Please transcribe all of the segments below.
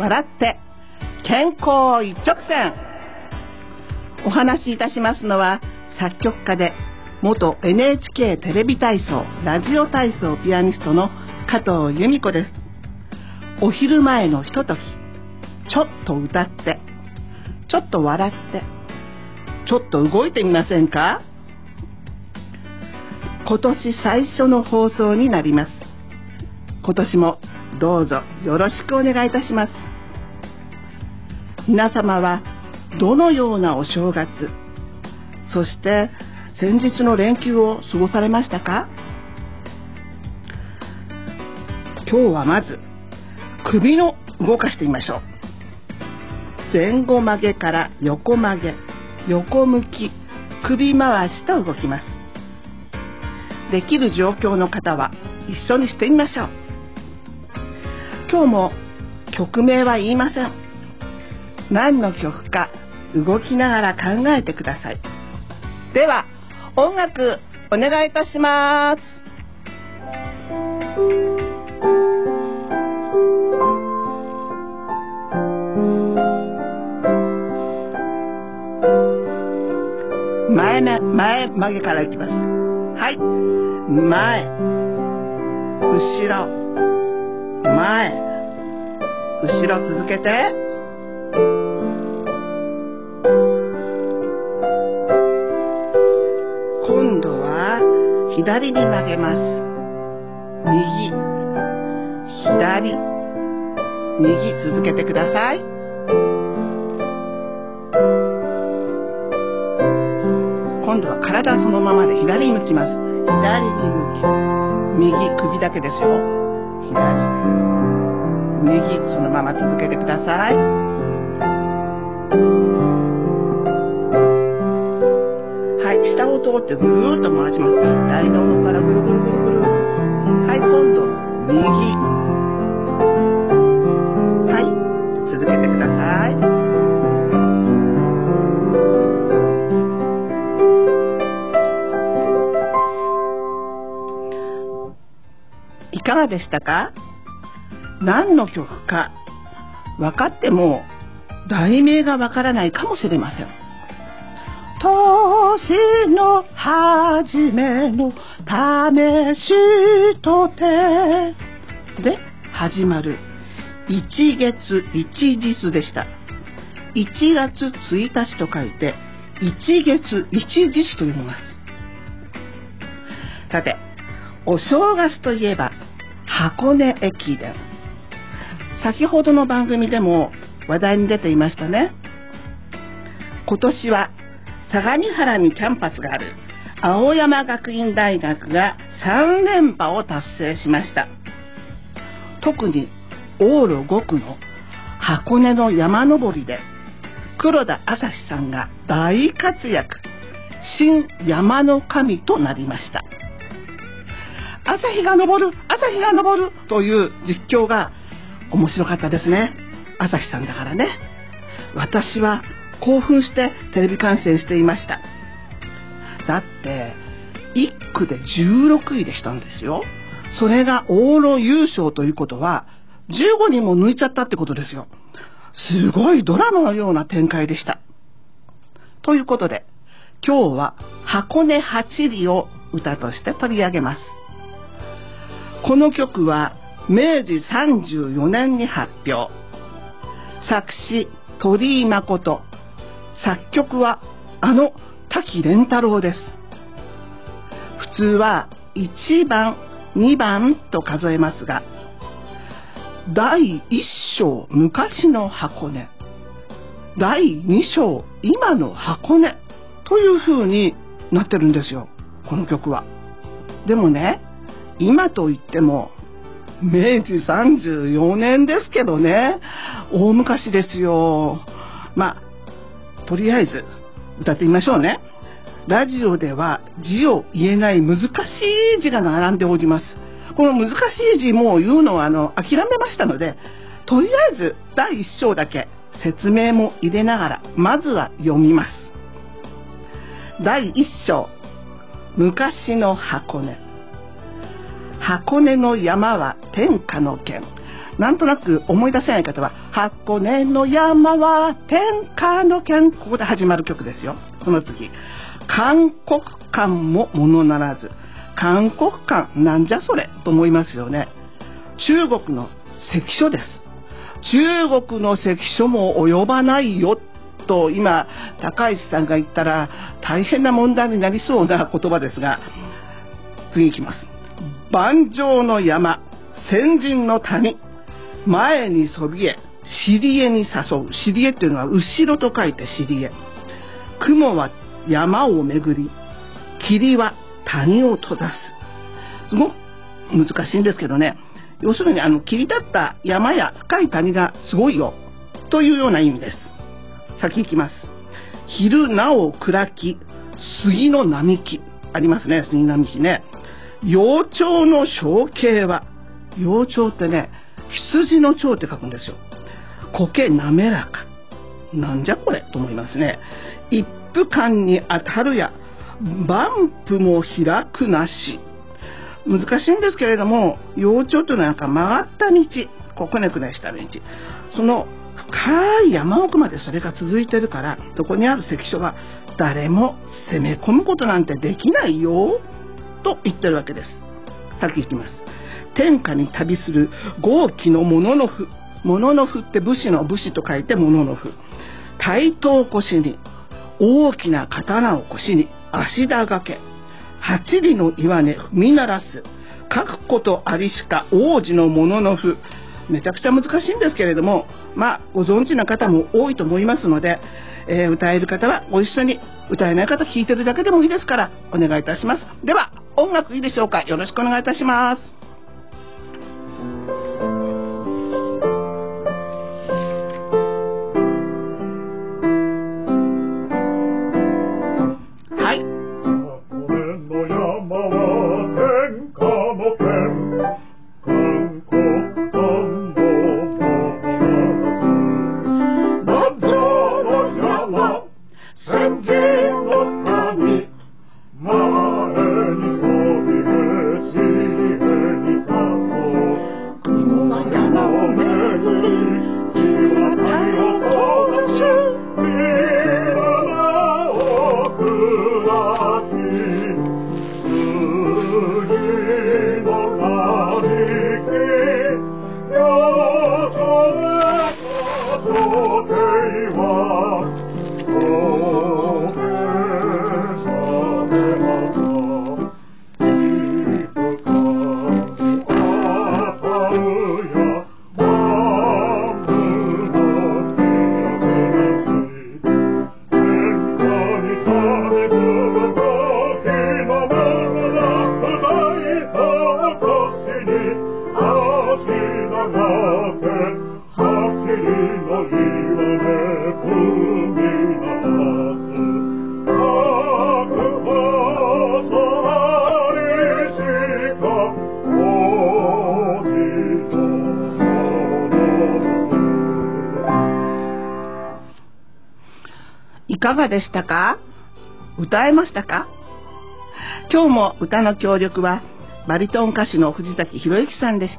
笑って健康一直線。お話しいたしますのは作曲家で元 NHK テレビ体操ラジオ体操ピアニストの加藤由美子です。お昼前のひととき、ちょっと歌ってちょっと笑ってちょっと動いてみませんか？今年最初の放送になります。今年もどうぞよろしくお願いいたします。皆様はどのようなお正月、そして先日の連休を過ごされましたか？今日はまず首の動かしてみましょう。前後曲げから横曲げ、横向き、首回しと動きます。できる状況の方は一緒にしてみましょう。今日も曲名は言いません。何の曲か動きながら考えてください。では音楽お願いいたします。前曲げからいきます。はい、前、後ろ、前、後ろ続けて、今度は左に曲げます。右、左、右続けてください。今度は体そのままで左に向きます。左に向き、右、首だけですよ。左、右、そのまま続けてください。はい、下を通ってぐるーっと回します。左の方からぐるぐるぐるぐる。はい、今度右、はい、続けてください。いかがでしたか？何の曲か分かっても題名が分からないかもしれません。年の初めの試しとてで始まる一月一日でした。1月1日と書いて一月一日と読みます。さて、お正月といえば箱根駅伝。先ほどの番組でも話題に出ていましたね。今年は相模原にキャンパスがある青山学院大学が3連覇を達成しました。特に往路5区の箱根の山登りで黒田朝日さんが大活躍、新山の神となりました。朝日が昇る、朝日が昇るという実況が面白かったですね。朝日さんだからね。私は興奮してテレビ観戦していました。だって1区で16位でしたんですよ。それが往路優勝ということは15人も抜いちゃったってことですよ。すごいドラマのような展開でした。ということで今日は箱根八里を歌として取り上げます。この曲は明治34年に発表。作詞鳥居誠、作曲はあの滝廉太郎です。普通は1番2番と数えますが、第1章昔の箱根、第2章今の箱根という風になってるんですよ、この曲は。でもね、今といっても明治34年ですけどね、大昔ですよ。まあとりあえず歌ってみましょうね。ラジオでは字を言えない難しい字が並んでおります。この難しい字も言うのは諦めましたので、とりあえず第1章だけ説明も入れながらまずは読みます。第1章、昔の箱根。箱根の山は天下の県。 なんとなく思い出せない方は、箱根の山は天下の県、ここで始まる曲ですよ。その次、函谷関もものならず。函谷関、なんじゃそれと思いますよね。中国の関所です。中国の関所も及ばないよと今高市さんが言ったら大変な問題になりそうな言葉ですが、次いきます。万丈の山、先人の谷、前にそびえ、尻江に誘う。尻江っていうのは後ろと書いて尻江。雲は山を巡り、霧は谷を閉ざす。すごく難しいんですけどね、要するに切り立った山や深い谷がすごいよというような意味です。先行きます。昼なお暗き杉の並木、ありますね、杉並木ね。幼鳥の象形は、幼鳥ってね、羊の蝶って書くんですよ。苔滑らか、なんじゃこれと思いますね。一夫間に当たるや万夫も開くなし。難しいんですけれども、幼鳥というのはなんか曲がった道、くねくねした道、その深い山奥までそれが続いてるから、そこにある関所は誰も攻め込むことなんてできないよと言ってるわけです。先行きます。天下に旅する豪気のもののふ。もののふって武士の武士と書いてもののふ。対等腰に大きな刀を腰に足田掛け、八里の岩根踏み鳴らす、書くことありしか王子のもののふ。めちゃくちゃ難しいんですけれども、ご存知の方も多いと思いますので、歌える方はご一緒に、歌えない方聞いてるだけでもいいですからお願いいたします。では音楽いいでしょうか。よろしくお願いいたします。いかがでしたか？歌えましたか？今日も歌の協力はバリトン歌手の藤崎博之さんでした。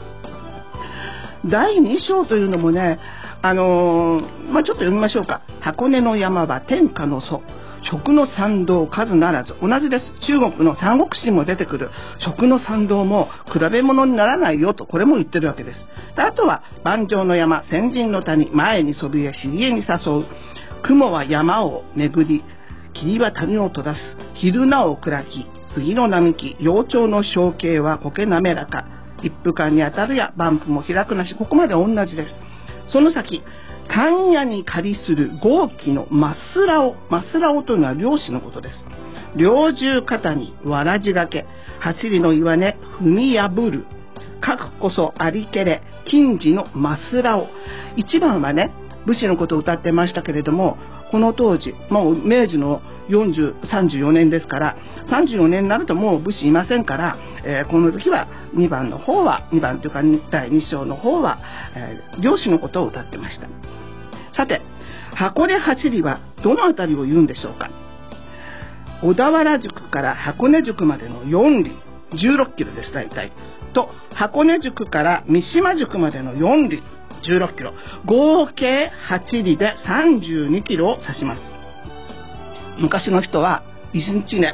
第2章というのもね、ちょっと読みましょうか。箱根の山は天下の祖、食の参道数ならず。同じです。中国の三国志にも出てくる食の参道も比べ物にならないよと、これも言ってるわけです。あとは万丈の山、先人の谷、前にそびえ尻江に誘う。雲は山を巡り、霧は谷を閉ざす。昼なお暗き杉の並木、幼鳥の象形は苔滑らか。一夫間に当たるや万夫も開くなし。ここまで同じです。その先、山野に狩りする豪気のマスラオ。マスラオというのは漁師のことです。猟銃肩にわらじがけ、八里の岩根踏み破る。書くこそありけれ、金次のマスラオ。一番はね、武士のことを歌ってましたけれども、この当時、もう明治の34年ですから、34年になるともう武士いませんから、この時は2番というか第2章の方は、漁師のことを歌ってました。さて、箱根八里はどのあたりを言うんでしょうか。小田原宿から箱根宿までの4里、 16キロです大体。と箱根宿から三島宿までの4里16キロ、合計8里で32キロを指します。昔の人は1日で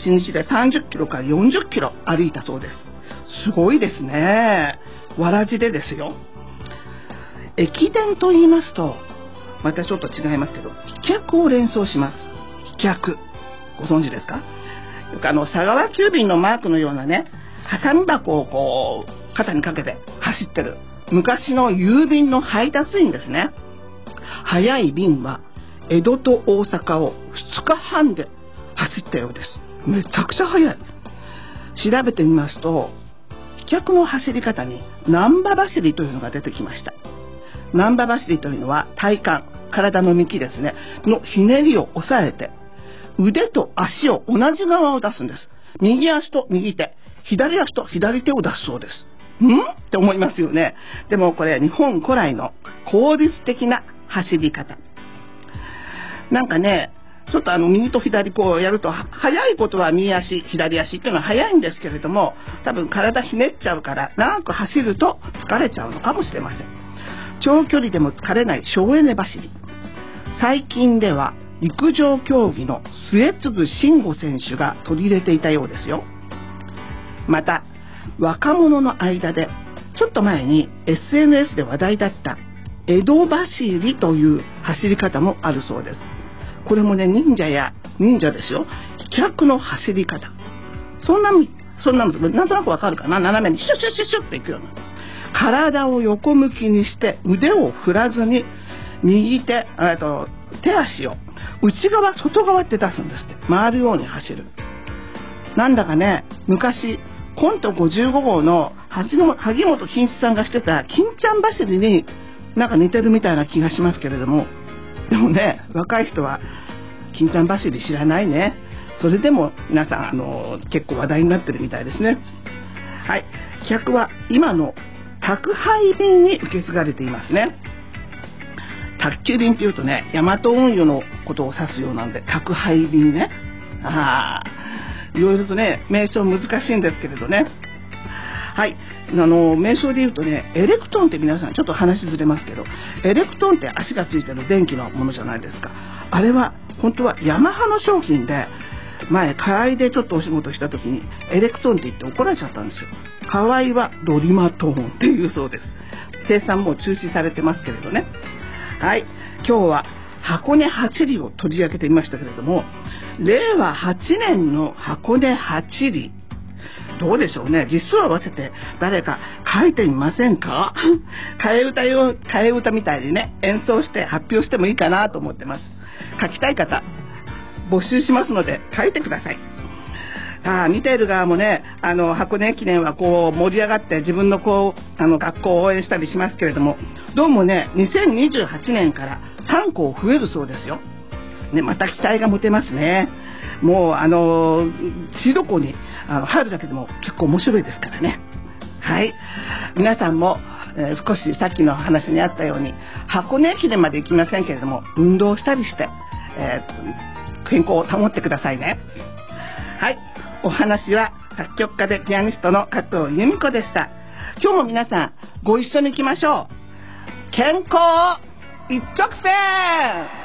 30キロから40キロ歩いたそうです。すごいですね。わらじでですよ。駅伝と言いますとまたちょっと違いますけど、飛脚を連想します。飛脚ご存知ですか？よく佐川急便のマークのようなね、ハサミ箱をこう肩にかけて走ってる昔の郵便の配達員ですね。早い便は江戸と大阪を2日半で走ったようです。めちゃくちゃ早い。調べてみますと、飛脚の走り方に難波走りというのが出てきました。難波走りというのは体幹、体の幹ですねのひねりを抑えて、腕と足を同じ側を出すんです。右足と右手、左足と左手を出すそうです。って思いますよね。でもこれ日本古来の効率的な走り方。なんかね、ちょっと右と左こうやると速いことは右足左足っていうのは速いんですけれども、多分体ひねっちゃうから長く走ると疲れちゃうのかもしれません。長距離でも疲れない省エネ走り。最近では陸上競技の末次慎吾選手が取り入れていたようですよ。また若者の間でちょっと前に SNS で話題だった江戸走りという走り方もあるそうです。これもね、忍者ですよ。飛脚の走り方。そんなのなんとなくわかるかな。斜めにシュッシュッシュッシュッっていくような。体を横向きにして腕を振らずに右手、手足を内側外側って出すんですって。回るように走る。なんだかね、昔コント55号の萩本欽一さんがしてた金ちゃん走りになんか似てるみたいな気がしますけれども、でもね、若い人は金ちゃん走り知らないね。それでも皆さん結構話題になってるみたいですね。はい、飛脚は今の宅配便に受け継がれていますね。宅急便っていうとね、ヤマト運輸のことを指すようなんで、宅配便ね。いろいろとね、名称難しいんですけれどね。はい、名称で言うとね、エレクトーンって皆さんちょっと話ずれますけど、エレクトーンって足がついてる電気のものじゃないですか。あれは本当はヤマハの商品で、前河合でちょっとお仕事した時にエレクトーンって言って怒られちゃったんですよ。河合はドリマトーンっていうそうです。生産も中止されてますけれどね。はい、今日は箱根八里を取り上げてみましたけれども、令和8年の箱根八里どうでしょうね。実数を合わせて誰か書いてみませんか？替え歌みたいにね、演奏して発表してもいいかなと思ってます。書きたい方募集しますので書いてください。見ている側もね、箱根駅伝はこう盛り上がって自分の学校を応援したりしますけれども、どうもね、2028年から3校増えるそうですよ。ね、また期待が持てますね。もうシード校に入るだけでも結構面白いですからね。はい、皆さんも、少しさっきの話にあったように箱根駅伝まで行きませんけれども、運動したりして、健康を保ってくださいね。はい、お話は作曲家でピアニストの加藤由美子でした。今日も皆さんご一緒に行きましょう。健康一直線。